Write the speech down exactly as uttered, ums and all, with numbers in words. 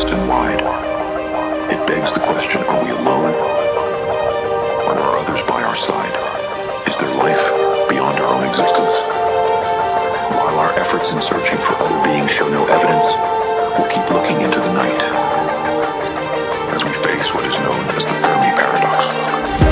and wide. It begs the question, are we alone? Or are others by our side? Is there life beyond our own existence? While our efforts in searching for other beings show no evidence, we'll keep looking into the night as we face what is known as the Fermi paradox.